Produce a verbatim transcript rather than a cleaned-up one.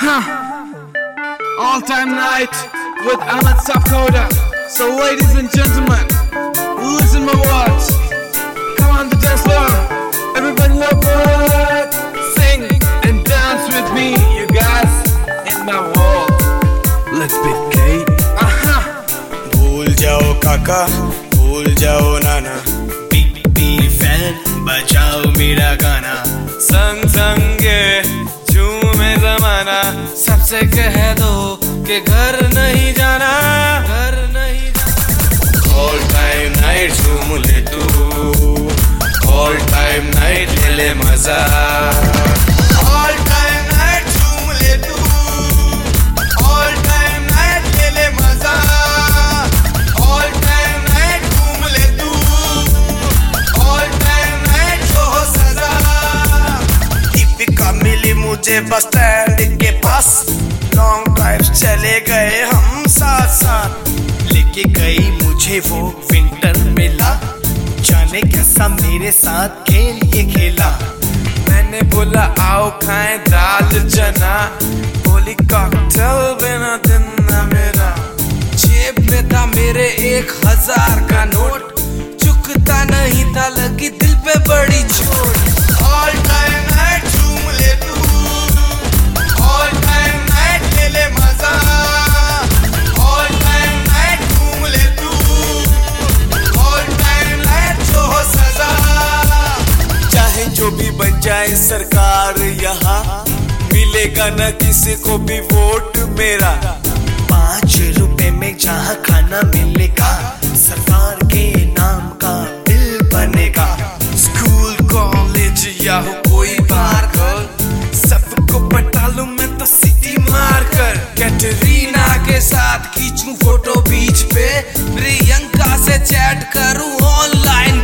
Uh-huh. All-time night with Ahmed Subcoder. So ladies and gentlemen, listen my words. Come on the dance floor. Everybody look good. Sing and dance with me, you guys, in my world. Let's be gay. Uh-huh. भूल जाओ काका, भूल जाओ नाना, P fan बजाओ मेरा गाना, संग संगे झूमे जमाना, सबसे कह दो कि घर नहीं जाना, घर नहीं जाना। ऑल टाइम नाइट झूम ले तू, ऑल टाइम नाइट ले ले मजा, ऑल टाइम नाइट झूम ले तू, ऑल टाइम नाइट ले ले मजा, ऑल टाइम नाइट झूम ले तू, ऑल टाइम नाइट हो सजा। दीपिका मिली मुझे बस स्टैंड के पास, लॉन्ग ड्राइव चले गए हम साथ साथ, लेके गई मुझे वो विंटर मेला, जाने कैसा मेरे साथ खेल ये खेला। मैंने बोला आओ खाएं दाल चना, बोली कॉकटेल बिना दिन ना मेरा, जेब में था मेरे एक हजार का नोट, चुकता नहीं था लगी दिल पे बड़ी चोट। ऑल टाइम नाइट झूम ले तू, ऑल टाइम नाइट ले ले मजा, ऑल टाइम नाइट झूम ले तू, ऑल टाइम नाइट जो हो सजा। चाहे जो भी बन जाए सरकार यहाँ, मिलेगा न किसी को भी वोट मेरा, पाँच रुपए में जहाँ खाना मिलेगा, सरकार के नाम का बिल बनेगा। स्कूल कॉलेज या हो कोई बार घर, सबको पटा लूं मैं तो सिटी मार कर, कैटरीना के साथ खींचूं फोटो बीच पे, प्रियंका से चैट करूं ऑनलाइन